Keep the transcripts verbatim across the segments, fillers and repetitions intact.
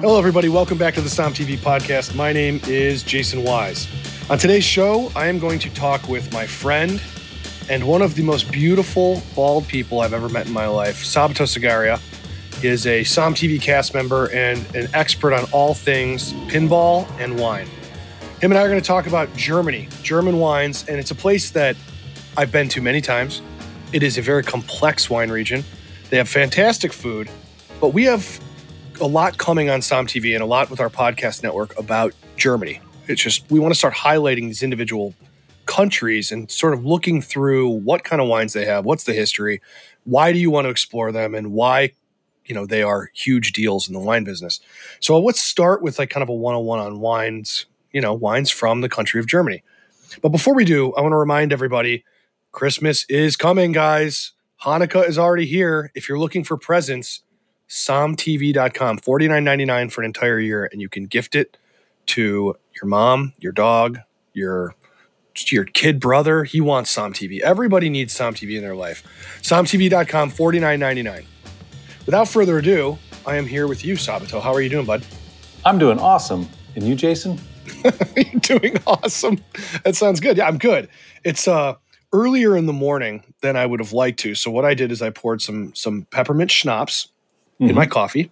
Hello, everybody. Welcome back to the Som T V podcast. My name is Jason Wise. On today's show, I am going to talk with my friend and one of the most beautiful bald people I've ever met in my life, Sabato Segaria. He is a Som T V cast member and an expert on all things pinball and wine. Him and I are going to talk about Germany, German wines, and it's a place that I've been to many times. It is a very complex wine region. They have fantastic food, but we have a lot coming on Som T V and a lot with our podcast network about Germany. It's just, we want to start highlighting these individual countries and sort of looking through what kind of wines they have, what's the history, why do you want to explore them, and why, you know, they are huge deals in the wine business. So let's start with like kind of a one oh one on wines, you know, wines from the country of Germany. But before we do, I want to remind everybody, Christmas is coming, guys. Hanukkah is already here. If you're looking for presents, som t v dot com, forty-nine ninety-nine for an entire year, and you can gift it to your mom, your dog, your your kid brother. He wants Som T V. Everybody needs Som T V in their life. som t v dot com, forty-nine ninety-nine. Without further ado, I am here with you, Sabato. How are you doing, bud? I'm doing awesome. And you, Jason? You're doing awesome. That sounds good. Yeah, I'm good. It's uh earlier in the morning than I would have liked to. So what I did is I poured some some peppermint schnapps mm-hmm. in my coffee,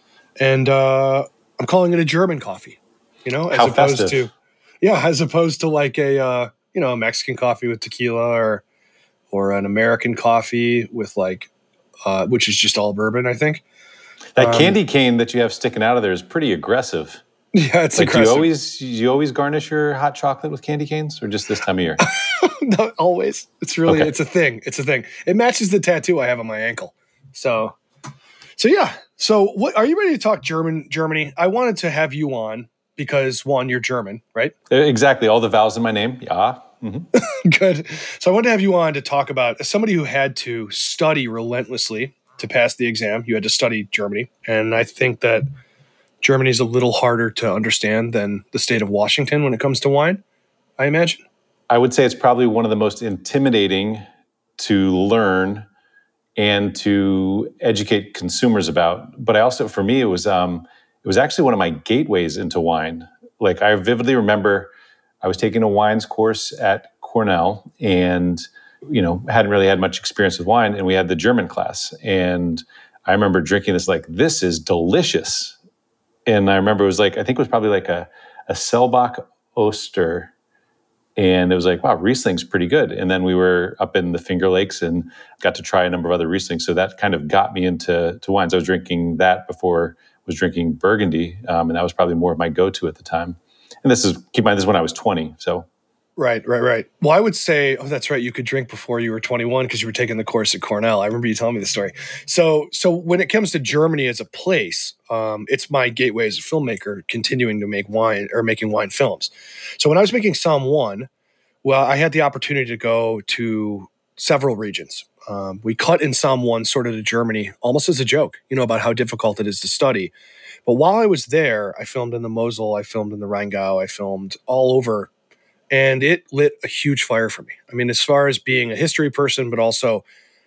and uh, I'm calling it a German coffee. You know, as How opposed festive. to yeah, as opposed to like a uh, you know a Mexican coffee with tequila or or an American coffee with like uh, which is just all bourbon. I think that um, candy cane that you have sticking out of there is pretty aggressive. Yeah, it's like aggressive. Do you always you always garnish your hot chocolate with candy canes, or just this time of year? No, always. It's really Okay. it's a thing. It's a thing. It matches the tattoo I have on my ankle. So, so yeah. So, what are you ready to talk German? Germany? I wanted to have you on because one, you're German, right? Exactly. All the vowels in my name. Yeah. Mm-hmm. Good. So, I wanted to have you on to talk about as somebody who had to study relentlessly to pass the exam. You had to study Germany, and I think that Germany is a little harder to understand than the state of Washington when it comes to wine, I imagine. I would say it's probably one of the most intimidating to learn and to educate consumers about. But I also, for me, it was um, it was actually one of my gateways into wine. Like I vividly remember, I was taking a wines course at Cornell, and you know hadn't really had much experience with wine, and we had the German class, and I remember drinking this like this is delicious. And I remember it was like, I think it was probably like a, a Selbach Oster. And it was like, wow, Riesling's pretty good. And then we were up in the Finger Lakes and got to try a number of other Rieslings. So that kind of got me into to wines. I was drinking that before I was drinking Burgundy. Um, and that was probably more of my go-to at the time. And this is, keep in mind, this is when I was twenty. So. Right, right, right. Well, I would say, oh, that's right. You could drink before you were twenty-one because you were taking the course at Cornell. I remember you telling me the story. So, so when it comes to Germany as a place, um, it's my gateway as a filmmaker, continuing to make wine or making wine films. So when I was making Som one, well, I had the opportunity to go to several regions. Um, we cut in Som one sort of to Germany almost as a joke, you know, about how difficult it is to study. But while I was there, I filmed in the Mosel, I filmed in the Rheingau, I filmed all over. And it lit a huge fire for me. I mean, as far as being a history person, but also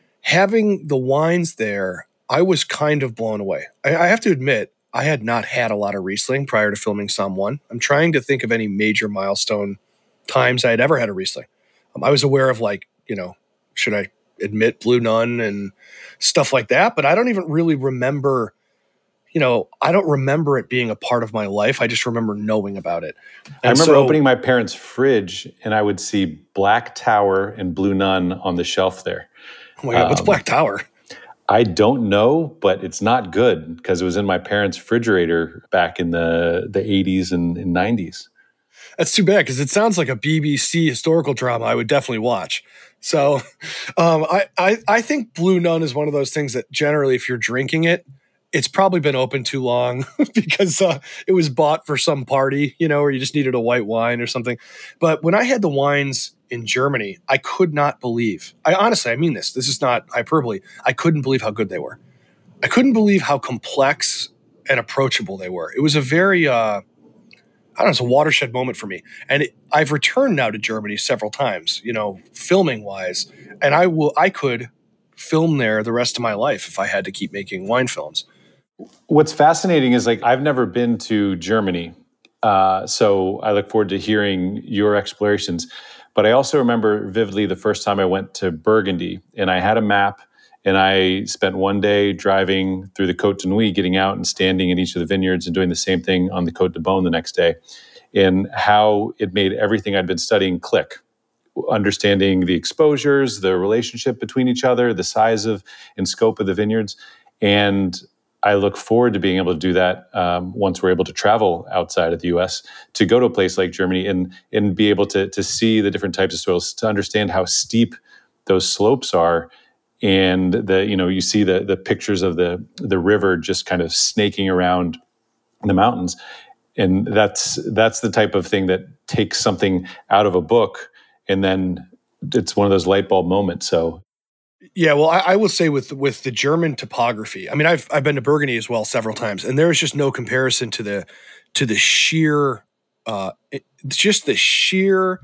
having the wines there, I was kind of blown away. I, I have to admit, I had not had a lot of Riesling prior to filming Som one. I'm trying to think of any major milestone times I had ever had a Riesling. Um, I was aware of like, you know, should I admit Blue Nun and stuff like that, but I don't even really remember You know, I don't remember it being a part of my life. I just remember knowing about it. And I remember so, opening my parents' fridge and I would see Black Tower and Blue Nun on the shelf there. Oh my God, what's Um, Black Tower? I don't know, but it's not good because it was in my parents' refrigerator back in the, the eighties and, and nineties. That's too bad because it sounds like a B B C historical drama I would definitely watch. So um, I, I, I think Blue Nun is one of those things that generally if you're drinking it, it's probably been open too long because uh, it was bought for some party, you know, or you just needed a white wine or something. But when I had the wines in Germany, I could not believe, I honestly, I mean this, this is not hyperbole. I couldn't believe how good they were. I couldn't believe how complex and approachable they were. It was a very, uh, I don't know, it's a watershed moment for me. And it, I've returned now to Germany several times, you know, filming wise, and I will, I could film there the rest of my life if I had to keep making wine films. What's fascinating is like I've never been to Germany, uh, so I look forward to hearing your explorations. But I also remember vividly the first time I went to Burgundy, and I had a map, and I spent one day driving through the Côte de Nuit, getting out and standing in each of the vineyards and doing the same thing on the Côte de Beaune the next day, and how it made everything I'd been studying click. Understanding the exposures, the relationship between each other, the size of and scope of the vineyards. And I look forward to being able to do that um, once we're able to travel outside of the U S, to go to a place like Germany and and be able to to see the different types of soils, to understand how steep those slopes are. And the you know you see the the pictures of the the river just kind of snaking around the mountains. And that's that's the type of thing that takes something out of a book, and then it's one of those light bulb moments. So, yeah, well, I, I will say with with the German topography, I mean, I've I've been to Burgundy as well several times, and there is just no comparison to the to the sheer, uh, it, just the sheer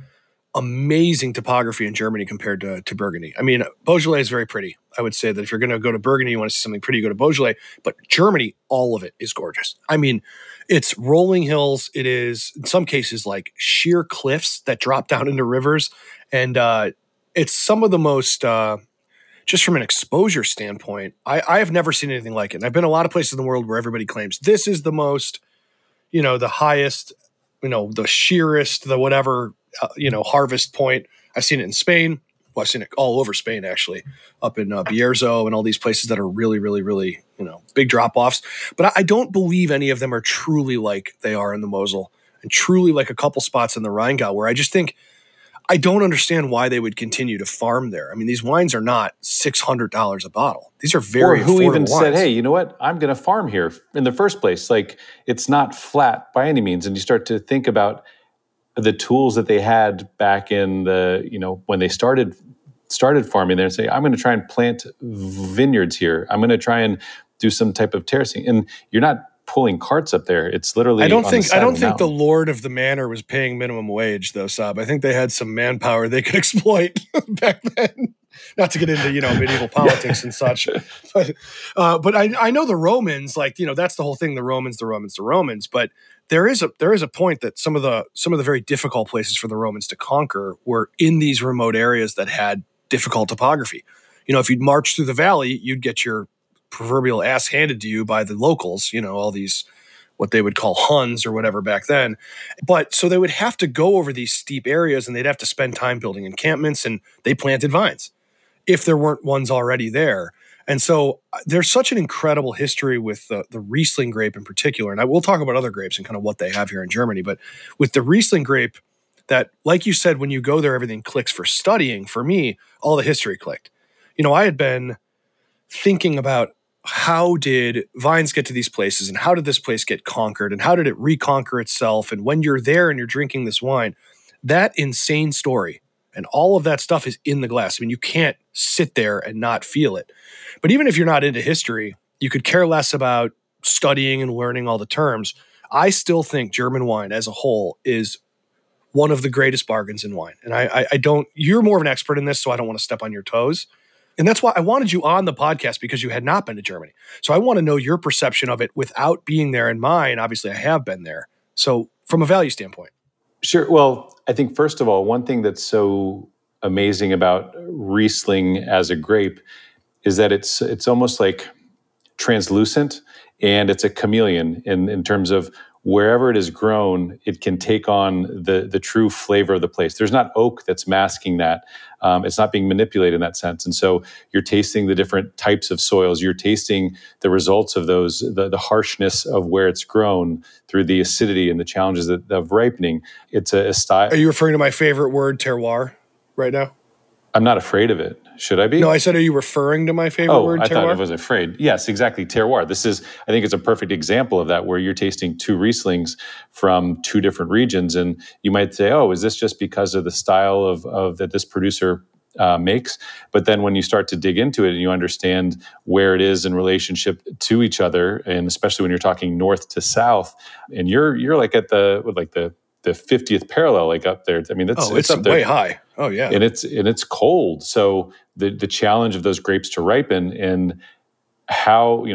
amazing topography in Germany compared to, to Burgundy. I mean, Beaujolais is very pretty. I would say that if you're going to go to Burgundy, you want to see something pretty, go to Beaujolais. But Germany, all of it is gorgeous. I mean, it's rolling hills. It is, in some cases, like sheer cliffs that drop down into rivers. And uh, it's some of the most, uh, just from an exposure standpoint, I, I have never seen anything like it. And I've been a lot of places in the world where everybody claims this is the most, you know, the highest, you know, the sheerest, the whatever, uh, you know, harvest point. I've seen it in Spain. Well, I've seen it all over Spain, actually, up in uh, Bierzo and all these places that are really, really, really, you know, big drop-offs. But I, I don't believe any of them are truly like they are in the Mosel, and truly like a couple spots in the Rheingau, where I just think I don't understand why they would continue to farm there. I mean, these wines are not six hundred dollars a bottle. These are very or who affordable even wines. said, hey, you know what? I'm going to farm here in the first place. Like, it's not flat by any means. And you start to think about the tools that they had back in the, you know, when they started started farming there, and say, I'm going to try and plant vineyards here. I'm going to try and do some type of terracing. And you're not pulling carts up there. It's literally I don't on think the side I don't of the think the mountain. lord of the manor was paying minimum wage though, Sab. I think they had some manpower they could exploit back then. Not to get into, you know, medieval politics and such, but uh, but I, I know the Romans, like, you know, that's the whole thing. The Romans, the Romans, the Romans. But there is a there is a point that some of the some of the very difficult places for the Romans to conquer were in these remote areas that had difficult topography. You know, if you'd march through the valley, you'd get your proverbial ass handed to you by the locals. You know, all these what they would call Huns or whatever back then. But so they would have to go over these steep areas, and they'd have to spend time building encampments, and they planted vines if there weren't ones already there. And so uh, there's such an incredible history with the, the Riesling grape in particular. And I will talk about other grapes and kind of what they have here in Germany. But with the Riesling grape, that, like you said, when you go there, everything clicks for studying. For me, all the history clicked. You know, I had been thinking about how did vines get to these places, and how did this place get conquered, and how did it reconquer itself? And when you're there and you're drinking this wine, that insane story and all of that stuff is in the glass. I mean, you can't sit there and not feel it. But even if you're not into history, you could care less about studying and learning all the terms. I still think German wine as a whole is one of the greatest bargains in wine. And I, I, I don't, you're more of an expert in this, so I don't want to step on your toes. And that's why I wanted you on the podcast, because you had not been to Germany. So I want to know your perception of it without being there, and mine. Obviously, I have been there. So from a value standpoint. Sure. Well, I think first of all, one thing that's so amazing about Riesling as a grape is that it's it's almost like translucent, and it's a chameleon in, in terms of wherever it is grown, it can take on the, the true flavor of the place. There's not oak that's masking that. Um, it's not being manipulated in that sense. And so you're tasting the different types of soils. You're tasting the results of those, the, the harshness of where it's grown through the acidity and the challenges of, of ripening. It's a, a style. Are you referring to my favorite word, terroir, right now? I'm not afraid of it. Should I be? No, I said, are you referring to my favorite oh, word, terroir? I thought I was afraid. Yes, exactly. Terroir. This is, I think it's a perfect example of that, where you're tasting two Rieslings from two different regions. And you might say, oh, is this just because of the style of, of that this producer uh, makes? But then when you start to dig into it and you understand where it is in relationship to each other, and especially when you're talking north to south, and you're you're like at the, like the, the fiftieth parallel, like up there. I mean, that's, oh, it's, it's up there. Way high. Oh yeah. And it's, and it's cold. So the, the challenge of those grapes to ripen, and how, you know,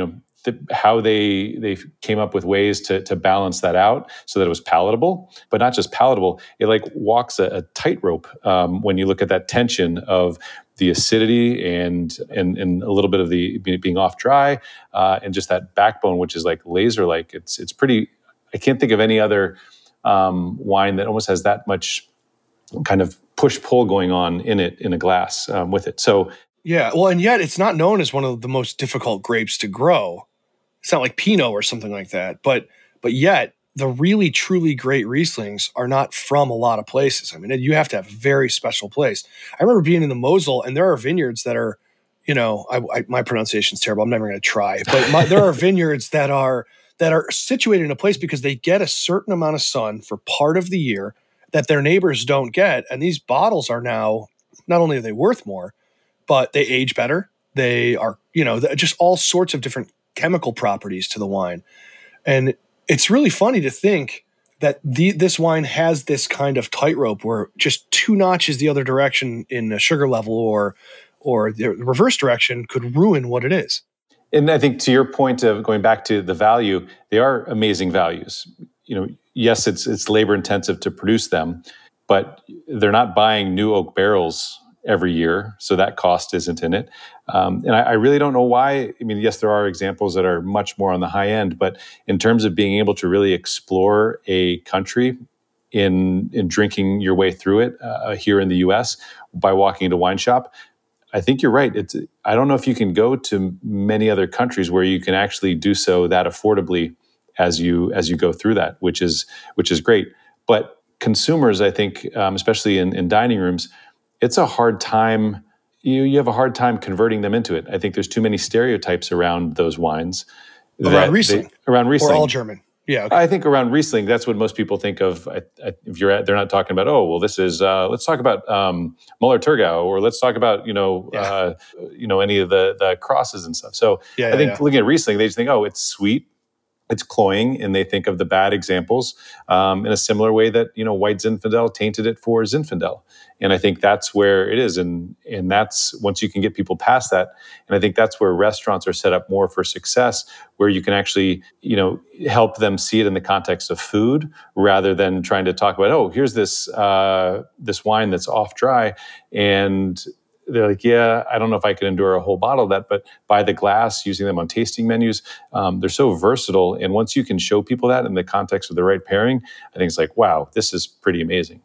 the, how they they came up with ways to to balance that out so that it was palatable, but not just palatable. It like walks a, a tightrope um, when you look at that tension of the acidity and and and a little bit of the being off dry uh, and just that backbone, which is like laser like. It's it's pretty. I can't think of any other um, wine that almost has that much kind of push pull going on in it in a glass um, with it. So. Yeah, well, and yet it's not known as one of the most difficult grapes to grow. It's not like Pinot or something like that, but but yet the really truly great Rieslings are not from a lot of places. I mean, you have to have a very special place. I remember being in the Mosel, and there are vineyards that are, you know, I, I, my pronunciation's terrible. I'm never going to try, but my, there are vineyards that are that are situated in a place because they get a certain amount of sun for part of the year that their neighbors don't get, and these bottles are now not only are they worth more, but they age better. They are, you know, just all sorts of different chemical properties to the wine. And it's really funny to think that the, this wine has this kind of tightrope where just two notches the other direction in a sugar level or or the reverse direction could ruin what it is. And I think to your point of going back to the value, they are amazing values. You know, yes, it's it's labor intensive to produce them, but they're not buying new oak barrels every year, so that cost isn't in it. Um, and I, I really don't know why. I mean, yes, there are examples that are much more on the high end, but in terms of being able to really explore a country in in drinking your way through it uh, here in the U S by walking into a wine shop, I think you're right. It's I don't know if you can go to many other countries where you can actually do so that affordably as you as you go through that, which is which is great. But consumers, I think, um, especially in, in dining rooms, it's a hard time. You you have a hard time converting them into it. I think there's too many stereotypes around those wines. Around Riesling, they, around Riesling, or all German. Yeah, okay. I think around Riesling, that's what most people think of. I, I, if you're at, they're not talking about, oh, well, this is. Uh, let's talk about um, Müller-Thurgau, or let's talk about you know, yeah. uh, you know, any of the the crosses and stuff. So yeah, I yeah, think yeah. looking at Riesling, they just think, oh, it's sweet. It's cloying, and they think of the bad examples um, in a similar way that you know white Zinfandel tainted it for Zinfandel, and I think that's where it is, and and that's once you can get people past that, and I think that's where restaurants are set up more for success, where you can actually you know help them see it in the context of food rather than trying to talk about oh here's this uh, this wine that's off dry and. They're like, yeah, I don't know if I can endure a whole bottle of that, but by the glass, using them on tasting menus, um, they're so versatile. And once you can show people that in the context of the right pairing, I think it's like, wow, this is pretty amazing.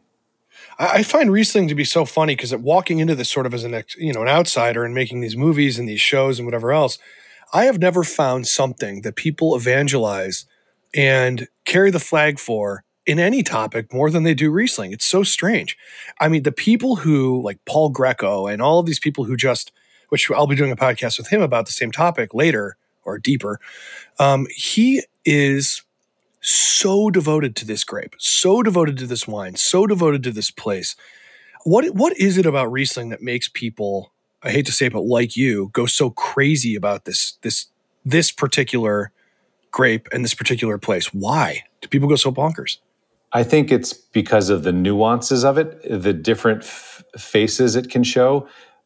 I find Riesling to be so funny because walking into this sort of as an you know an outsider and making these movies and these shows and whatever else, I have never found something that people evangelize and carry the flag for in any topic more than they do Riesling. It's so strange. I mean, the people who, like Paul Greco and all of these people who just, which I'll be doing a podcast with him about the same topic later or deeper, um, he is so devoted to this grape, so devoted to this wine, so devoted to this place. What What is it about Riesling that makes people, I hate to say it, but like you, go so crazy about this this this particular grape and this particular place? Why do people go so bonkers? I think it's because of the nuances of it, the different f- faces it can show,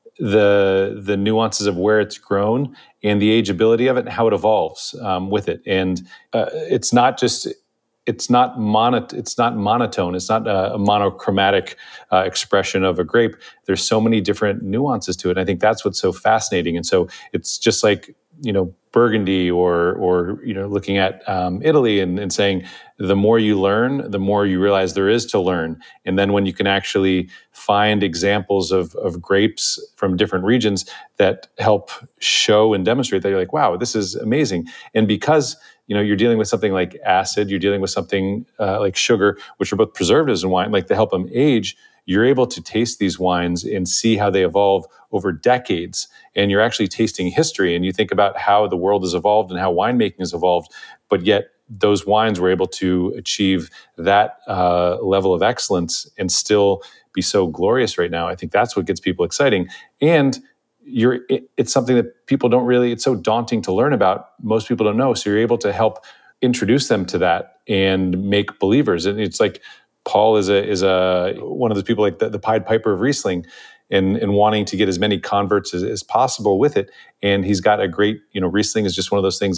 the the nuances of where it's grown, and the ageability of it, and how it evolves um, with it. And uh, it's not just it's not mono, it's not monotone. It's not a, a monochromatic uh, expression of a grape. There's so many different nuances to it. And I think that's what's so fascinating. And so it's just like you know Burgundy or or you know looking at um, Italy and, and saying the more you learn, the more you realize there is to learn. And then when you can actually find examples of of grapes from different regions that help show and demonstrate that you're like, wow, this is amazing. And because you know you're dealing with something like acid, you're dealing with something uh, like sugar, which are both preservatives in wine, like to help them age. You're able to taste these wines and see how they evolve over decades. And you're actually tasting history. And you think about how the world has evolved and how winemaking has evolved. But yet those wines were able to achieve that uh, level of excellence and still be so glorious right now. I think that's what gets people exciting. And you're it, it's something that people don't really, it's so daunting to learn about. Most people don't know. So you're able to help introduce them to that and make believers. And it's like, Paul is a is a one of those people like the, the Pied Piper of Riesling, and and wanting to get as many converts as, as possible with it. And he's got a great, you know, Riesling is just one of those things that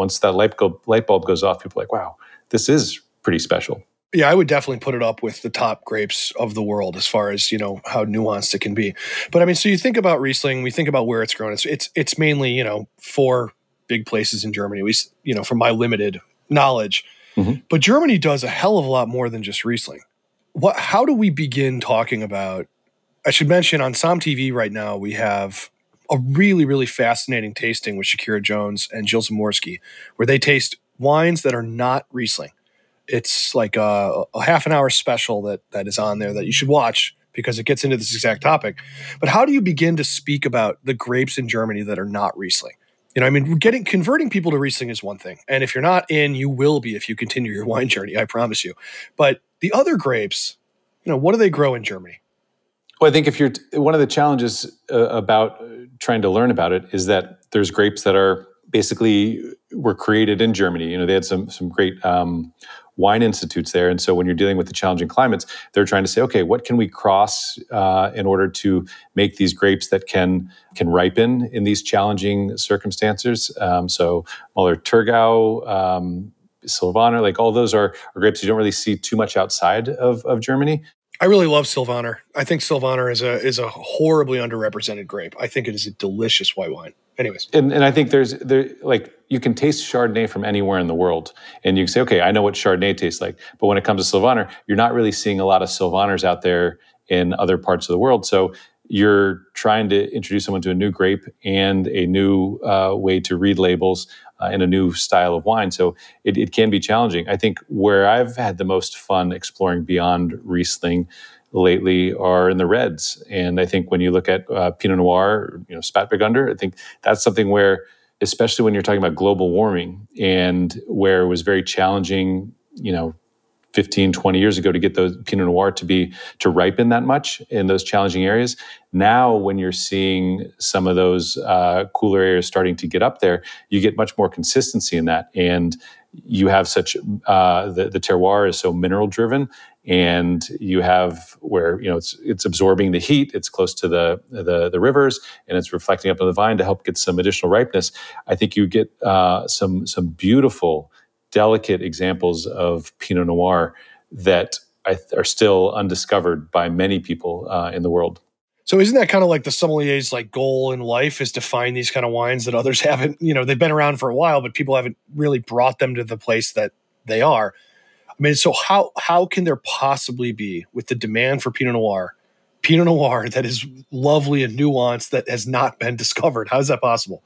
once that light bulb, light bulb goes off, people are like, wow, this is pretty special. Yeah, I would definitely put it up with the top grapes of the world as far as, you know, how nuanced it can be. But I mean, so you think about Riesling, we think about where it's grown. It's it's it's mainly, you know, four big places in Germany, at least, you know, from my limited knowledge. Mm-hmm. But Germany does a hell of a lot more than just Riesling. What how do we begin talking about, I should mention on Som T V right now, we have a really, really fascinating tasting with Shakira Jones and Jill Zamorsky, where they taste wines that are not Riesling. It's like a, a half an hour special that that is on there that you should watch because it gets into this exact topic. But how do you begin to speak about the grapes in Germany that are not Riesling? You know, I mean, getting converting people to Riesling is one thing. And if you're not in, you will be if you continue your wine journey, I promise you. But the other grapes, you know, what do they grow in Germany? Well, I think if you're, one of the challenges uh, about trying to learn about it is that there's grapes that are basically were created in Germany. You know, they had some some great um, wine institutes there. And so when you're dealing with the challenging climates, they're trying to say, okay, what can we cross uh, in order to make these grapes that can can ripen in these challenging circumstances? Um, so Müller-Thurgau, um, Sylvaner, like all those are, are grapes you don't really see too much outside of, of Germany. I really love Sylvaner. I think Sylvaner is a is a horribly underrepresented grape. I think it is a delicious white wine. Anyways. And, and I think there's there like you can taste Chardonnay from anywhere in the world, and you can say, okay, I know what Chardonnay tastes like. But when it comes to Sylvaner, you're not really seeing a lot of Sylvaners out there in other parts of the world. So you're trying to introduce someone to a new grape and a new uh, way to read labels uh, and a new style of wine. So it, it can be challenging. I think where I've had the most fun exploring beyond Riesling lately are in the reds. And I think when you look at uh, Pinot Noir, you know, Spätburgunder, I think that's something where, especially when you're talking about global warming and where it was very challenging, you know, fifteen, twenty years ago to get those Pinot Noir to be, to ripen that much in those challenging areas. Now, when you're seeing some of those uh, cooler areas starting to get up there, you get much more consistency in that. And you have such, uh, the, the terroir is so mineral driven, and you have where, you know, it's it's absorbing the heat, it's close to the, the the rivers, and it's reflecting up on the vine to help get some additional ripeness. I think you get uh, some some beautiful, delicate examples of Pinot Noir that I th- are still undiscovered by many people uh, in the world. So isn't that kind of like the sommelier's like goal in life, is to find these kind of wines that others haven't, you know, they've been around for a while, but people haven't really brought them to the place that they are. I mean, so how how can there possibly be, with the demand for Pinot Noir, Pinot Noir that is lovely and nuanced that has not been discovered? How is that possible?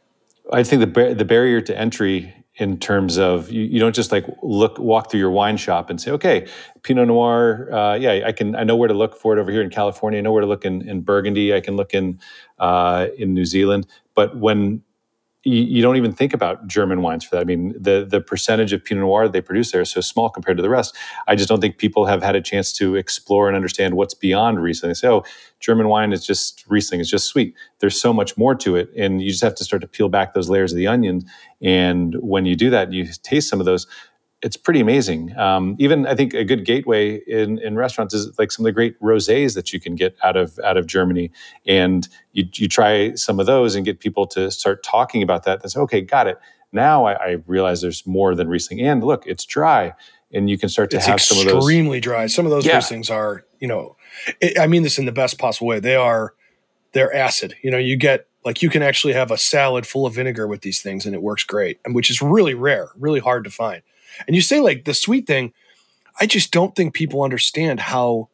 I think the bar- the barrier to entry in terms of you, you don't just like look walk through your wine shop and say, okay, Pinot Noir, uh, yeah, I can I know where to look for it over here in California. I know where to look in, in Burgundy. I can look in uh, in New Zealand. But when you, you don't even think about German wines for that. I mean, the the percentage of Pinot Noir they produce there is so small compared to the rest. I just don't think people have had a chance to explore and understand what's beyond Riesling. They say, oh, German wine is just Riesling, it's just sweet. There's so much more to it. And you just have to start to peel back those layers of the onion. And when you do that, you taste some of those, it's pretty amazing. Um, even I think a good gateway in, in restaurants is like some of the great rosés that you can get out of out of Germany. And you, you try some of those and get people to start talking about that. And say, okay, got it. Now I, I realize there's more than Riesling. And look, it's dry. And you can start to it's have some of those. Extremely dry. Some of those yeah. Rieslings are, you know, it, I mean this in the best possible way. They are, they're acid. You know, you get, like you can actually have a salad full of vinegar with these things and it works great. And which is really rare, really hard to find. And you say like the sweet thing, I just don't think people understand how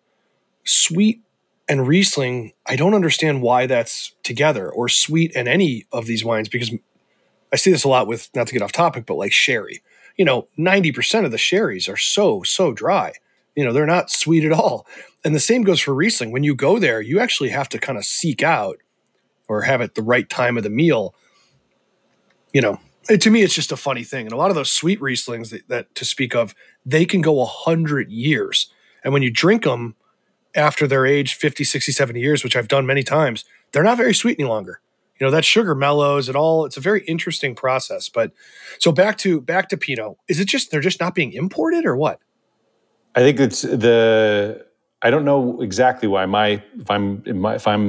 sweet and Riesling, I don't understand why that's together, or sweet and any of these wines, because I see this a lot with, not to get off topic, but like sherry. You know, ninety percent of the sherries are so, so dry. You know, they're not sweet at all. And the same goes for Riesling. When you go there, you actually have to kind of seek out or have it the right time of the meal, you know. It, to me, it's just a funny thing. And a lot of those sweet Rieslings that, that to speak of, they can go one hundred years. And when you drink them after they're aged fifty, sixty, seventy years, which I've done many times, they're not very sweet any longer. You know, that sugar mellows it all. It's a very interesting process. But so back to back to Pinot. Is it just they're just not being imported or what? I think it's the I don't know exactly why. My if I'm if I'm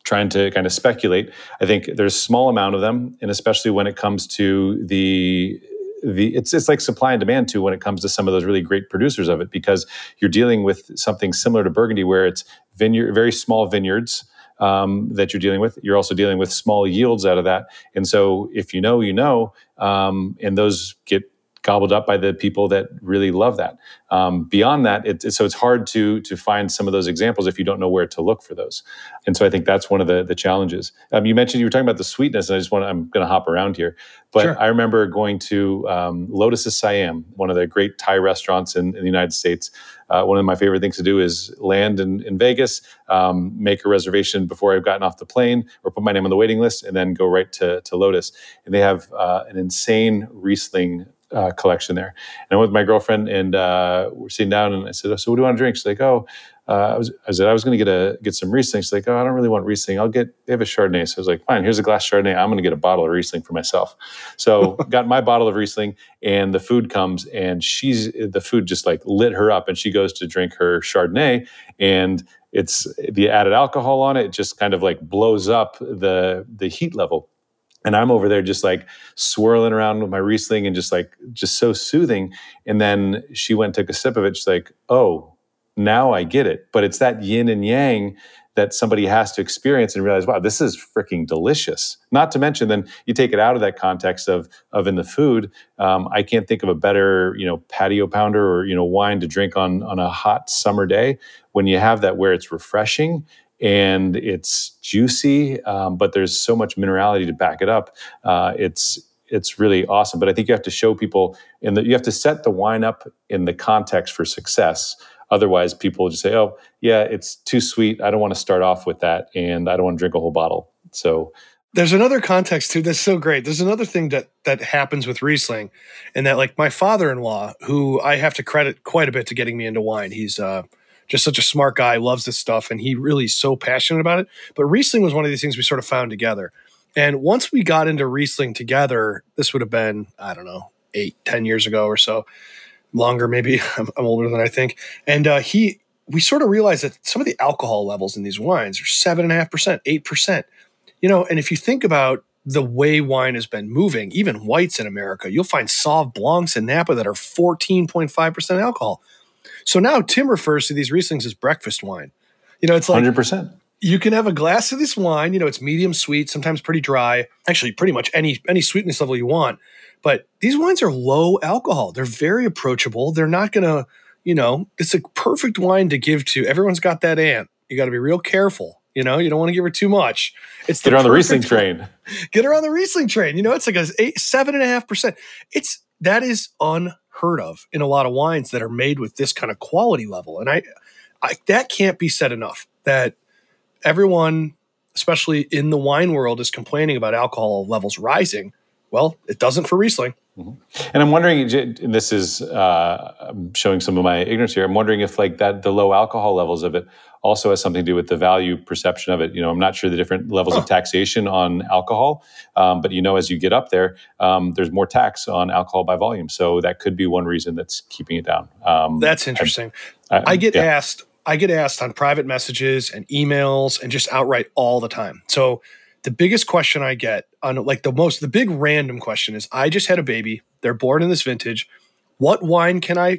trying to kind of speculate. I think there's a small amount of them, and especially when it comes to the the it's it's like supply and demand too when it comes to some of those really great producers of it, because you're dealing with something similar to Burgundy where it's vineyard very small vineyards um, that you're dealing with. You're also dealing with small yields out of that, and so if you know, you know, um, and those get gobbled up by the people that really love that. Um, beyond that, it, so it's hard to to find some of those examples if you don't know where to look for those. And so I think that's one of the the challenges. Um, you mentioned you were talking about the sweetness, and I just want to, I'm going to hop around here. But sure. I remember going to um, Lotus's Siam, one of the great Thai restaurants in, in the United States. Uh, one of my favorite things to do is land in, in Vegas, um, make a reservation before I've gotten off the plane, or put my name on the waiting list, and then go right to, to Lotus. And they have uh, an insane Riesling Uh, collection there. And I'm with my girlfriend, and uh, we're sitting down, and I said, "So what do you want to drink?" She's like, "Oh, uh, I was." I said, "I was going to get a get some Riesling." She's like, "Oh, I don't really want Riesling. I'll get." They have a Chardonnay. So I was like, "Fine, here's a glass Chardonnay. I'm going to get a bottle of Riesling for myself." So got my bottle of Riesling, and the food comes, and she's the food just like lit her up, and she goes to drink her Chardonnay, and it's the added alcohol on it. It just kind of like blows up the the heat level. And I'm over there just like swirling around with my Riesling and just like, just so soothing. And then she went and took a sip of it. She's like, "Oh, now I get it." But it's that yin and yang that somebody has to experience and realize, wow, this is freaking delicious. Not to mention, then you take it out of that context of, of in the food. Um, I can't think of a better, you know, patio pounder or, you know, wine to drink on, on a hot summer day when you have that, where it's refreshing and it's juicy, um, but there's so much minerality to back it up. Uh, it's it's really awesome. But I think you have to show people, in the, you have to set the wine up in the context for success. Otherwise, people will just say, "Oh, yeah, it's too sweet. I don't want to start off with that, and I don't want to drink a whole bottle." So there's another context too that's so great. There's another thing that that happens with Riesling, and that, like, my father-in-law, who I have to credit quite a bit to getting me into wine. He's uh, just such a smart guy, loves this stuff, and he really is so passionate about it. But Riesling was one of these things we sort of found together. And once we got into Riesling together, this would have been, I don't know, eight, ten years ago or so. Longer, maybe. I'm, I'm older than I think. And uh, he, we sort of realized that some of the alcohol levels in these wines are seven point five percent, eight percent. You know, and if you think about the way wine has been moving, even whites in America, you'll find Sauv Blancs and Napa that are fourteen point five percent alcohol. So now Tim refers to these Rieslings as breakfast wine. You know, it's like, one hundred percent. You can have a glass of this wine, you know, it's medium sweet, sometimes pretty dry, actually pretty much any any sweetness level you want. But these wines are low alcohol. They're very approachable. They're not going to, you know, it's a perfect wine to give to. Everyone's got that aunt. You got to be real careful. You know, you don't want to give her too much. It's Get her on the Riesling train. Get her on the Riesling train. You know, it's like a eight, seven and a half percent. It's, that is unheard of in a lot of wines that are made with this kind of quality level. And I, I that can't be said enough, that everyone, especially in the wine world, is complaining about alcohol levels rising. Well, it doesn't for Riesling. Mm-hmm. And I'm wondering, and this is uh, I'm showing some of my ignorance here. I'm wondering if, like, that the low alcohol levels of it also has something to do with the value perception of it. You know, I'm not sure the different levels huh. of taxation on alcohol, um, but you know, as you get up there, um, there's more tax on alcohol by volume. So that could be one reason that's keeping it down. Um, that's interesting. I, I, I get yeah. asked. I get asked on private messages and emails and just outright all the time. So the biggest question I get on, like, the most, the big random question is, I just had a baby. They're born in this vintage. What wine can I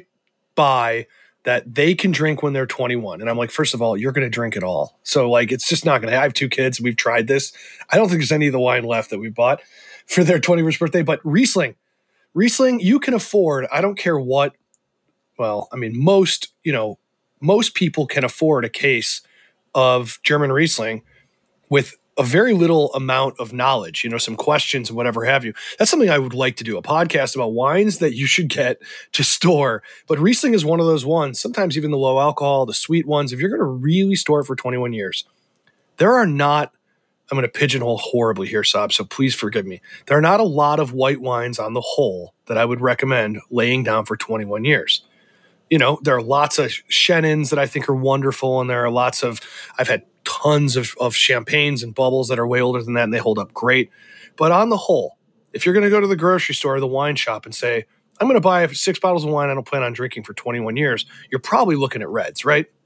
buy that they can drink when they're twenty-one? And I'm like, first of all, you're going to drink it all. So, like, it's just not going to, I have two kids. We've tried this. I don't think there's any of the wine left that we bought for their twenty-first birthday, but Riesling, Riesling, you can afford, I don't care what, well, I mean, most, you know, most people can afford a case of German Riesling with a very little amount of knowledge, you know, some questions and whatever have you. That's something I would like to do, a podcast about wines that you should get to store. But Riesling is one of those ones, sometimes even the low alcohol, the sweet ones, if you're going to really store it for twenty-one years, there are not, I'm going to pigeonhole horribly here, Saab, so please forgive me. There are not a lot of white wines on the whole that I would recommend laying down for twenty-one years. You know, there are lots of Chenin's that I think are wonderful, and there are lots of, I've had tons of, of champagnes and bubbles that are way older than that, and they hold up great. But on the whole, if you're going to go to the grocery store or the wine shop and say, I'm going to buy six bottles of wine I don't plan on drinking for twenty-one years, you're probably looking at reds, right?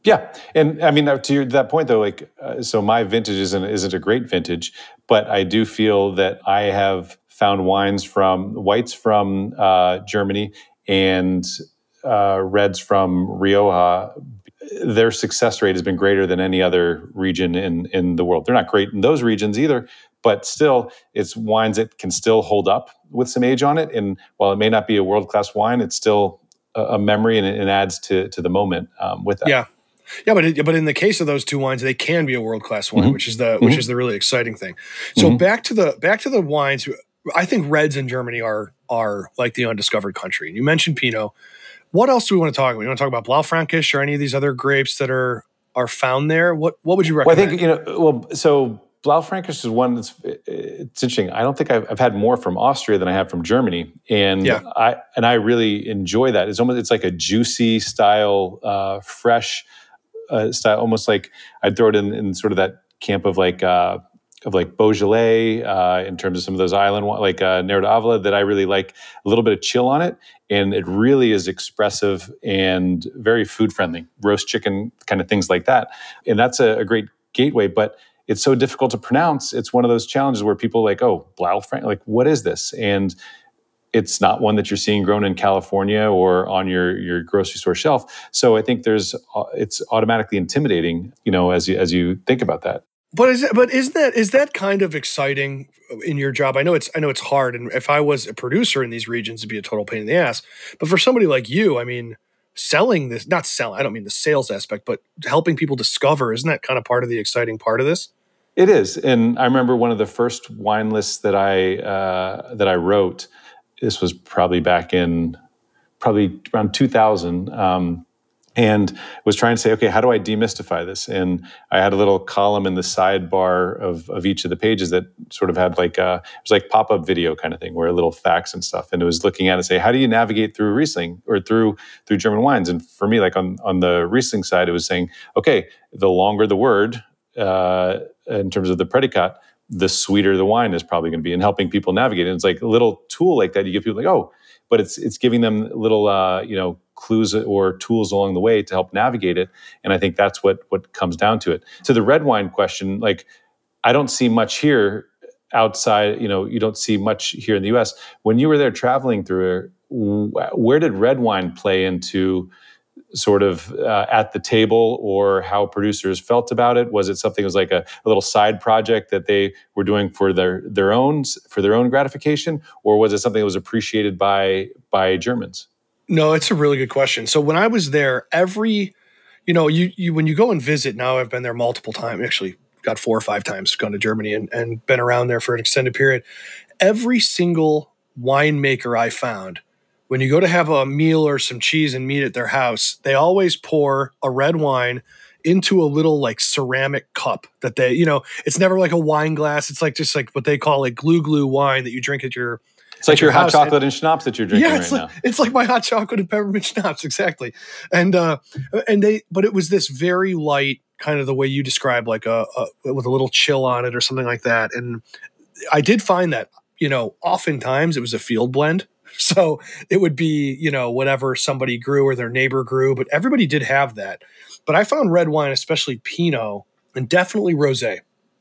Yeah, and I mean to your, that point though, like uh, so my vintage isn't isn't a great vintage, but I do feel that I have found wines from whites from uh, Germany and uh, reds from Rioja. Their success rate has been greater than any other region in in the world. They're not great in those regions either, but still, it's wines that can still hold up with some age on it. And while it may not be a world class wine, it's still a, a memory, and it, it adds to to the moment um, with that. Yeah. Yeah, but it, but in the case of those two wines, they can be a world class wine, mm-hmm. which is the which mm-hmm. is the really exciting thing. So mm-hmm. back to the back to the wines. I think reds in Germany are are like the undiscovered country. You mentioned Pinot. What else do we want to talk about? You want to talk about Blaufränkisch or any of these other grapes that are are found there? What what would you recommend? Well, I think you know. Well, so Blaufränkisch is one that's it's interesting. I don't think I've, I've had more from Austria than I have from Germany, and yeah. I and I really enjoy that. It's almost it's like a juicy style, uh, fresh. Uh, style, almost like I'd throw it in, in sort of that camp of like uh, of like Beaujolais uh, in terms of some of those island like uh, Nero d'Avola that I really like. A little bit of chill on it, and it really is expressive and very food friendly. Roast chicken kind of things like that, and that's a, a great gateway. But it's so difficult to pronounce. It's one of those challenges where people are like, oh, Blaufränkisch, like what is this? And it's not one that you're seeing grown in California or on your, your grocery store shelf. So I think there's it's automatically intimidating, you know, as you as you think about that. But is that, but isn't that is that kind of exciting in your job? I know it's I know it's hard, and if I was a producer in these regions, it'd be a total pain in the ass. But for somebody like you, I mean, selling this, not selling, I don't mean the sales aspect, but helping people discover, isn't that kind of part of the exciting part of this? It is, and I remember one of the first wine lists that I uh, that I wrote. This was probably back in probably around two thousand, um, and was trying to say, okay, how do I demystify this? And I had a little column in the sidebar of, of each of the pages that sort of had like a, it was like pop-up video kind of thing, where little facts and stuff. And it was looking at it and say, how do you navigate through Riesling or through through German wines? And for me, like on on the Riesling side, it was saying, okay, the longer the word uh, in terms of the predicate, the sweeter the wine is probably going to be, and helping people navigate. And it's like a little tool like that. You give people like, oh, but it's it's giving them little uh, you know clues or tools along the way to help navigate it. And I think that's what what comes down to it. To the red wine question, like I don't see much here outside. You know, you don't see much here in the U S. When you were there traveling through, where did red wine play into sort of uh, at the table, or how producers felt about it? Was it something that was like a, a little side project that they were doing for their their own for their own gratification, or was it something that was appreciated by by Germans? No, it's a really good question. So when I was there, every you know you you when you go and visit, now I've been there multiple times, actually got four or five times, gone to Germany and, and been around there for an extended period. Every single winemaker I found, when you go to have a meal or some cheese and meat at their house, they always pour a red wine into a little like ceramic cup that they, you know, it's never like a wine glass. It's like just like what they call like glue glue wine that you drink at your It's like your, your hot house. chocolate and, and schnapps that you're drinking yeah, it's right like, now. It's like my hot chocolate and peppermint schnapps, exactly. And uh, and they, but it was this very light, kind of the way you describe, like a, a with a little chill on it or something like that. And I did find that, you know, oftentimes it was a field blend. So it would be, you know, whatever somebody grew or their neighbor grew, but everybody did have that. But I found red wine, especially Pinot and definitely Rosé,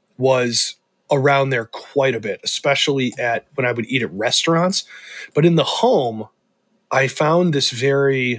was around there quite a bit, especially at when I would eat at restaurants. But in the home, I found this very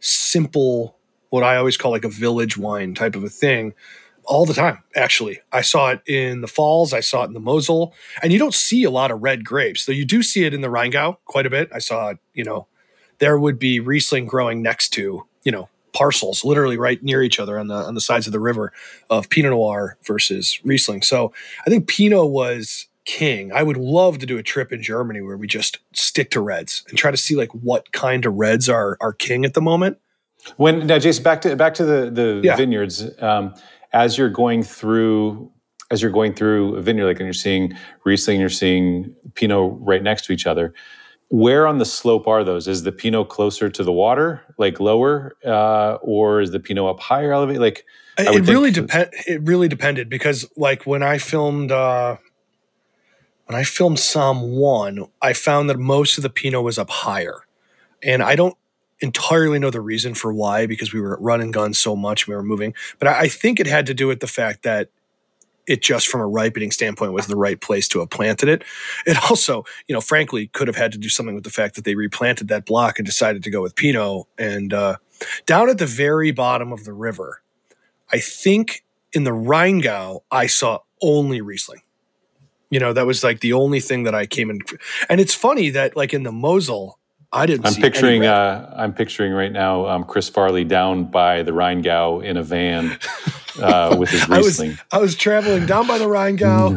simple, what I always call like a village wine type of a thing, all the time, actually. I saw it in the Falls. I saw it in the Mosel. And you don't see a lot of red grapes, though you do see it in the Rheingau quite a bit. I saw it, you know, there would be Riesling growing next to, you know, parcels literally right near each other on the on the sides of the river of Pinot Noir versus Riesling. So I think Pinot was king. I would love to do a trip in Germany where we just stick to reds and try to see like what kind of reds are are king at the moment. When now, Jason, back to back to the the Yeah. vineyards. Um, as you're going through, as you're going through a vineyard, like, and you're seeing Riesling, you're seeing Pinot right next to each other. Where on the slope are those? Is the Pinot closer to the water, like lower, uh, or is the Pinot up higher, elevated? Like, it really depend. It really depended because, like, when I filmed, uh, when I filmed Psalm one, I found that most of the Pinot was up higher, and I don't. entirely know the reason for why, because we were running guns so much, we were moving. But I, I think it had to do with the fact that it just from a ripening standpoint was the right place to have planted it. It also, you know, frankly, could have had to do something with the fact that they replanted that block and decided to go with Pinot. And uh, down at the very bottom of the river, I think in the Rheingau, I saw only Riesling. You know, that was like the only thing that I came in. And it's funny that like in the Mosel, I didn't I'm see picturing. any red. Uh, I'm picturing right now um, Chris Farley down by the Rheingau in a van uh, with his Riesling. I was, I was traveling down by the Rheingau.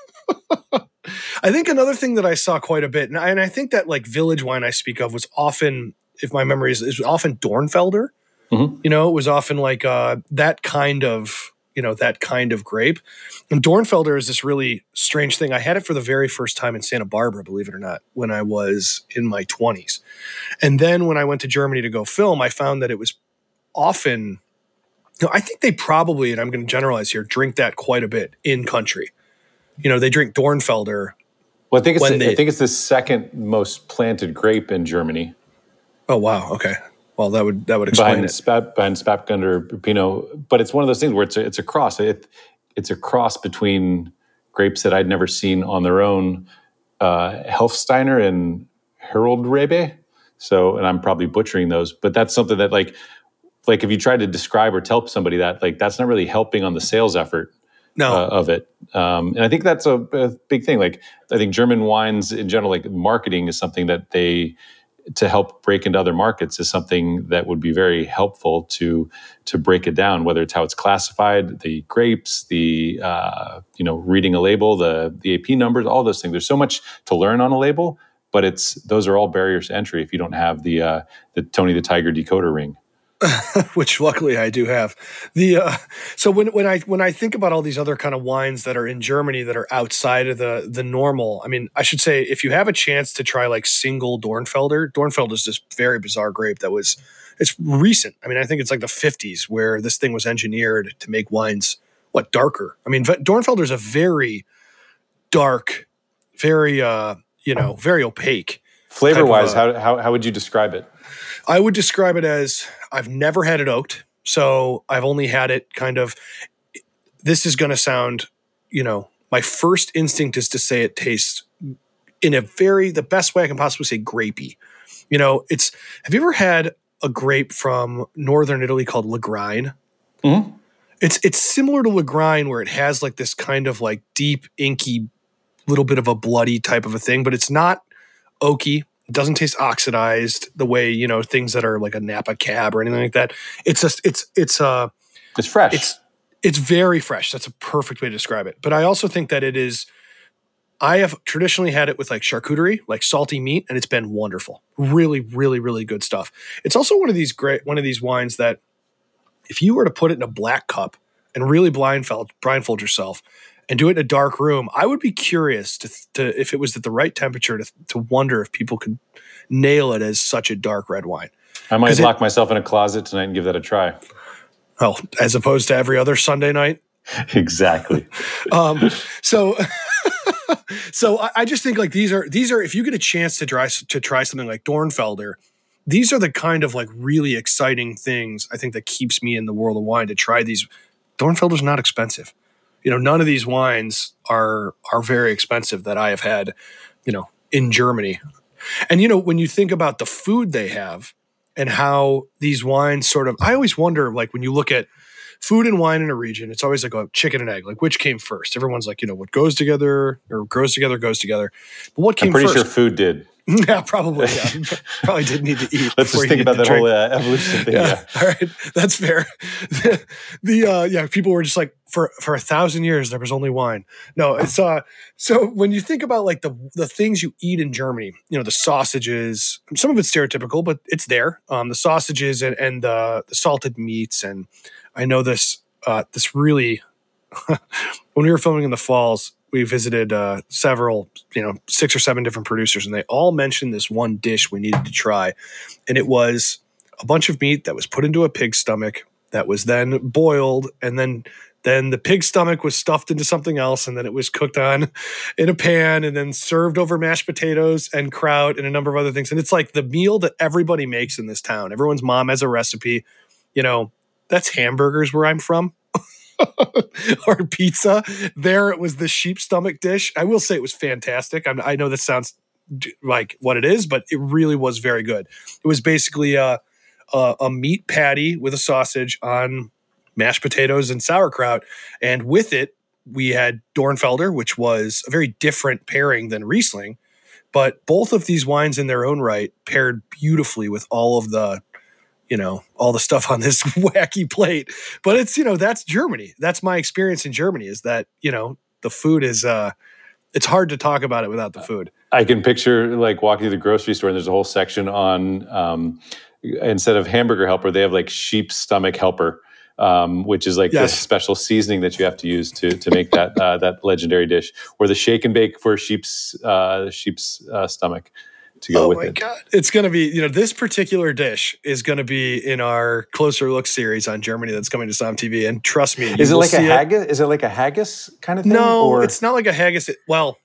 Mm. I think another thing that I saw quite a bit, and I, and I think that like village wine I speak of was often, if my memory is, is often Dornfelder. Mm-hmm. You know, it was often like uh, that kind of, you know, that kind of grape. And Dornfelder is this really strange thing. I had it for the very first time in Santa Barbara, believe it or not, when I was in my twenties. And then when I went to Germany to go film, I found that it was often, you know, I think they probably, and I'm going to generalize here, drink that quite a bit in country. You know, they drink Dornfelder. Well, I think it's the, they, I think it's the second most planted grape in Germany. Oh wow, okay. Well, that would that would explain behind it. Spat, behind Spätburgunder or Pinot, but it's one of those things where it's a, it's a cross. It, it's a cross between grapes that I'd never seen on their own, uh, Helfsteiner and Heroldrebe. So, and I'm probably butchering those, but that's something that like, like if you try to describe or tell somebody that, like that's not really helping on the sales effort no. uh, of it. Um, and I think that's a, a big thing. Like I think German wines in general, like marketing is something that they, to help break into other markets is something that would be very helpful to to break it down, whether it's how it's classified, the grapes, the uh, you know reading a label, the the A P numbers, all those things. There's so much to learn on a label, but it's those are all barriers to entry if you don't have the uh, the Tony the Tiger decoder ring. Which luckily I do have. The uh, so when when I when I think about all these other kind of wines that are in Germany that are outside of the the normal, I mean, I should say if you have a chance to try like single Dornfelder, Dornfelder is this very bizarre grape that was it's recent. I mean, I think it's like the fifties where this thing was engineered to make wines what darker. I mean, Dornfelder is a very dark, very uh, you know, very opaque. Flavor wise, how how how would you describe it? I would describe it as I've never had it oaked, so I've only had it kind of. This is going to sound, you know, my first instinct is to say it tastes in a very the best way I can possibly say grapey. You know, it's. Have you ever had a grape from northern Italy called Lagrein? Mm-hmm. It's it's similar to Lagrein where it has like this kind of like deep, inky, little bit of a bloody type of a thing, but it's not oaky. It doesn't taste oxidized the way, you know, things that are like a Napa Cab or anything like that. It's just, it's, it's, uh, it's fresh. It's, it's very fresh. That's a perfect way to describe it. But I also think that it is, I have traditionally had it with like charcuterie, like salty meat, and it's been wonderful. Really, really, really good stuff. It's also one of these great, one of these wines that if you were to put it in a black cup and really blindfold, blindfold yourself, and do it in a dark room, I would be curious to, to if it was at the right temperature to, to wonder if people could nail it as such a dark red wine. I might lock it, myself in a closet tonight and give that a try. Well, as opposed to every other Sunday night. Exactly. um, so, so I, I just think like these are these are if you get a chance to try to try something like Dornfelder, these are the kind of like really exciting things I think that keeps me in the world of wine to try these. Dornfelder's not expensive. You know, none of these wines are are very expensive that I have had, you know, in Germany. And, you know, when you think about the food they have and how these wines sort of, I always wonder, like, when you look at food and wine in a region, it's always like a chicken and egg, like which came first? Everyone's like, you know, what goes together or grows together goes together. But what came I'm pretty first? sure food did. Yeah, probably. Yeah. Probably didn't need to eat. Let's just think about that drink. whole uh, evolution thing. Yeah. yeah. All right. That's fair. the, the uh, yeah, people were just like, for, for a thousand years, there was only wine. No, it's, uh, so when you think about like the, the things you eat in Germany, you know, the sausages, some of it's stereotypical, but it's there. Um, the sausages and, and the, the salted meats. And I know this, uh, this really, when we were filming in the falls, we visited uh, several, you know, six or seven different producers, and they all mentioned this one dish we needed to try. And it was a bunch of meat that was put into a pig's stomach that was then boiled, and then Then the pig stomach was stuffed into something else, and then it was cooked on in a pan and then served over mashed potatoes and kraut and a number of other things. And it's like the meal that everybody makes in this town. Everyone's mom has a recipe. You know, that's hamburgers where I'm from. Or pizza. There it was the sheep stomach dish. I will say it was fantastic. I'm, I know this sounds like what it is, but it really was very good. It was basically a, a, a meat patty with a sausage on mashed potatoes and sauerkraut. And with it, we had Dornfelder, which was a very different pairing than Riesling. But both of these wines in their own right paired beautifully with all of the, you know, all the stuff on this wacky plate. But it's, you know, that's Germany. That's my experience in Germany, is that, you know, the food is, uh, it's hard to talk about it without the food. I can picture like walking to the grocery store and there's a whole section on, um, instead of hamburger helper, they have like sheep stomach helper. Um, which is like yes. this special seasoning that you have to use to to make that uh, that legendary dish, or the shake and bake for sheep's uh, sheep's uh, stomach to go oh with my it. God. It's going to be, you know, this particular dish is going to be in our Closer Look series on Germany that's coming to S O M T V. And trust me, is it like a haggis? It. Is it like a haggis kind of thing? No, or? It's not like a haggis. It, well,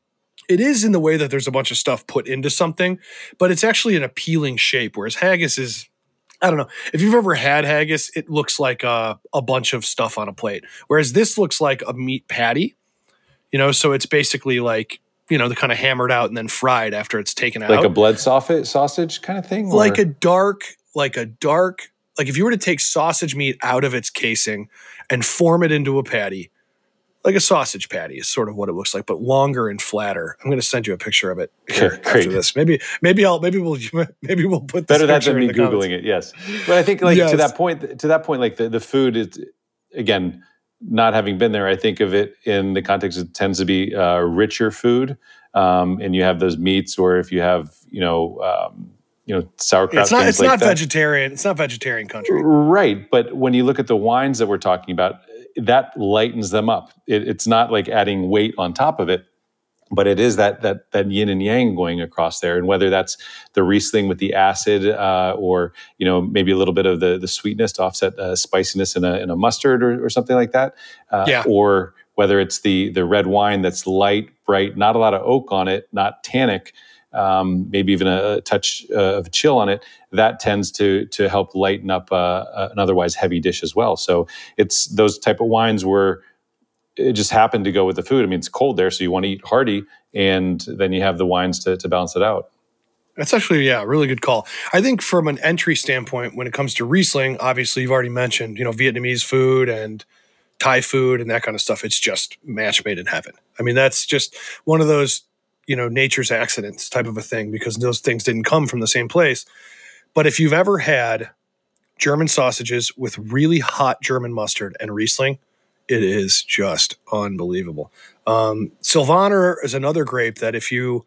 it is in the way that there's a bunch of stuff put into something, but it's actually an appealing shape, whereas haggis is, I don't know. If you've ever had haggis, it looks like a, a bunch of stuff on a plate. Whereas this looks like a meat patty, you know, so it's basically like, you know, the kind of hammered out and then fried after it's taken out. Like a blood sausage kind of thing? Or? Like a dark, like a dark, like if you were to take sausage meat out of its casing and form it into a patty, like a sausage patty is sort of what it looks like, but longer and flatter. I'm going to send you a picture of it here Great. after this. Maybe, maybe I'll, maybe we'll, maybe we'll put this better that than me googling comments. It. Yes, but I think like yes. to that point, to that point, like the, the food is again, not having been there, I think of it in the context. It tends to be uh, richer food, um, and you have those meats, or if you have, you know. Um, You know, sauerkraut. It's not. It's like not that. vegetarian. It's not vegetarian country, right? But when you look at the wines that we're talking about, that lightens them up. It, it's not like adding weight on top of it, but it is that that that yin and yang going across there. And whether that's the Riesling with the acid, uh, or you know maybe a little bit of the the sweetness to offset uh, spiciness in a in a mustard or, or something like that, uh, yeah. Or whether it's the the red wine that's light, bright, not a lot of oak on it, not tannic. Um, maybe even a, a touch uh, of chill on it, that tends to to help lighten up uh, an otherwise heavy dish as well. So it's those type of wines where it just happened to go with the food. I mean, it's cold there, so you want to eat hearty, and then you have the wines to, to balance it out. That's actually, yeah, a really good call. I think from an entry standpoint, when it comes to Riesling, obviously you've already mentioned, you know, Vietnamese food and Thai food and that kind of stuff. It's just match made in heaven. I mean, that's just one of those, you know, nature's accidents type of a thing, because those things didn't come from the same place. But if you've ever had German sausages with really hot German mustard and Riesling, it is just unbelievable. Um, Sylvaner is another grape that if you,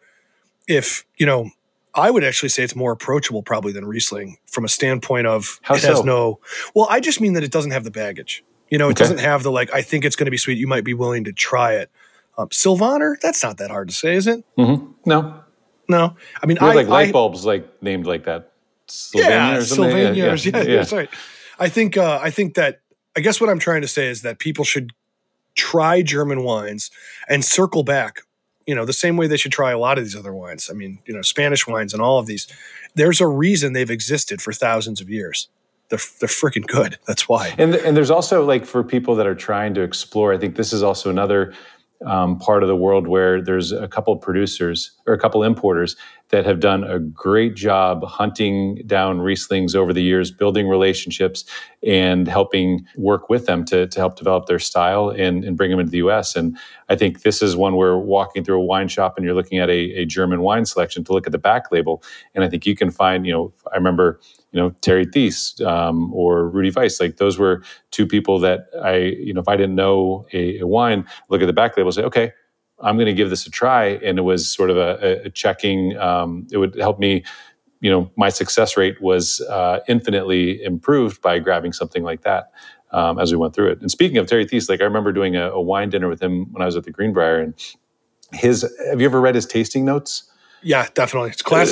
if, you know, I would actually say it's more approachable probably than Riesling from a standpoint of How it so? has no, well, I just mean that it doesn't have the baggage. You know, it Okay. doesn't have the, like, I think it's going to be sweet. You might be willing to try it. Um, Sylvaner, that's not that hard to say, is it? Mm-hmm. No. No. I mean, We have I, like light I, bulbs like named like that. Sylvania yeah, or something? Sylvanias. Yeah, yeah, yeah. that's right. I think, uh, I think that, I guess what I'm trying to say is that people should try German wines and circle back, you know, the same way they should try a lot of these other wines. I mean, you know, Spanish wines and all of these. There's a reason they've existed for thousands of years. They're, they're freaking good. That's why. And and there's also like for people that are trying to explore, I think this is also another um, part of the world where there's a couple producers or a couple importers that have done a great job hunting down Rieslings over the years, building relationships and helping work with them to, to help develop their style and, and bring them into the U S. And I think this is one where walking through a wine shop and you're looking at a, a German wine selection to look at the back label. And I think you can find, you know, I remember, you know, Terry Thies um, or Rudy Weiss, like those were two people that I, you know, if I didn't know a, a wine, look at the back label and say, okay, I'm going to give this a try. And it was sort of a, a checking, um, it would help me, you know, my success rate was uh, infinitely improved by grabbing something like that um, as we went through it. And speaking of Terry Thies, like I remember doing a, a wine dinner with him when I was at the Greenbrier, and his, have you ever read his tasting notes? Yeah, definitely. It's classic.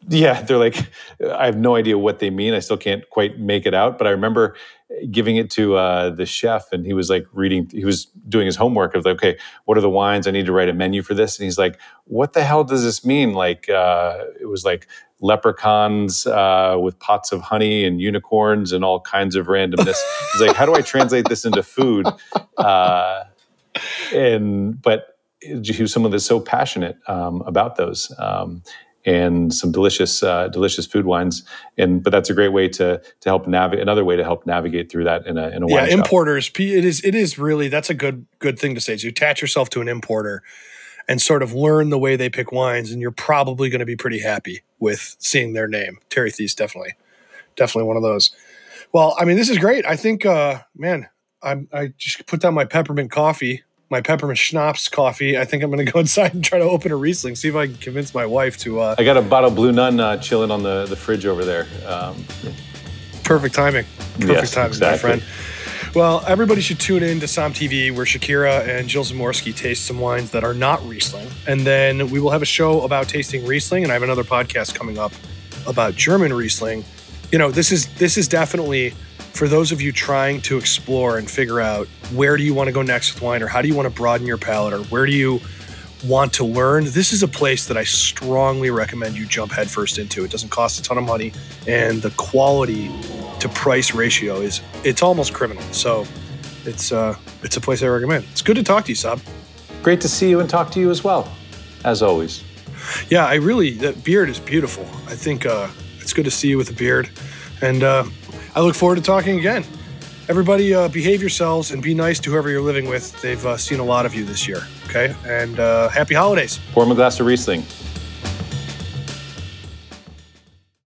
Yeah, they're like, I have no idea what they mean. I still can't quite make it out. But I remember giving it to uh, the chef, and he was like reading, he was doing his homework of like, okay, what are the wines? I need to write a menu for this. And he's like, what the hell does this mean? Like, uh, it was like leprechauns uh, with pots of honey and unicorns and all kinds of randomness. He's like, how do I translate this into food? Uh, and, but he was someone that's so passionate um, about those. Um, and some delicious, uh, delicious food wines, and but that's a great way to to help navigate. Another way to help navigate through that in a in a yeah wine shop. Importers. It is it is really that's a good good thing to say. So you attach yourself to an importer and sort of learn the way they pick wines, and you're probably going to be pretty happy with seeing their name. Terry Thies, definitely, definitely one of those. Well, I mean, this is great. I think, uh, man, I I just put down my peppermint coffee. My peppermint schnapps coffee. I think I'm going to go inside and try to open a Riesling, see if I can convince my wife to... Uh, I got a bottle of Blue Nun uh, chilling on the, the fridge over there. Um, perfect timing. Perfect yes, timing, exactly. my friend. Well, everybody should tune in to Som T V, where Shakira and Jill Zamorsky taste some wines that are not Riesling. And then we will have a show about tasting Riesling, and I have another podcast coming up about German Riesling. You know, this is this is definitely... for those of you trying to explore and figure out where do you want to go next with wine, or how do you want to broaden your palate, or where do you want to learn, this is a place that I strongly recommend you jump headfirst into. It doesn't cost a ton of money, and the quality to price ratio is, it's almost criminal. So it's uh, it's a place I recommend. It's good to talk to you, Sab. Great to see you and talk to you as well, as always. Yeah, I really, that beard is beautiful. I think uh, it's good to see you with a beard. And uh, I look forward to talking again. Everybody uh, behave yourselves and be nice to whoever you're living with. They've uh, seen a lot of you this year, okay? And uh, happy holidays. Pour him a glass of Riesling.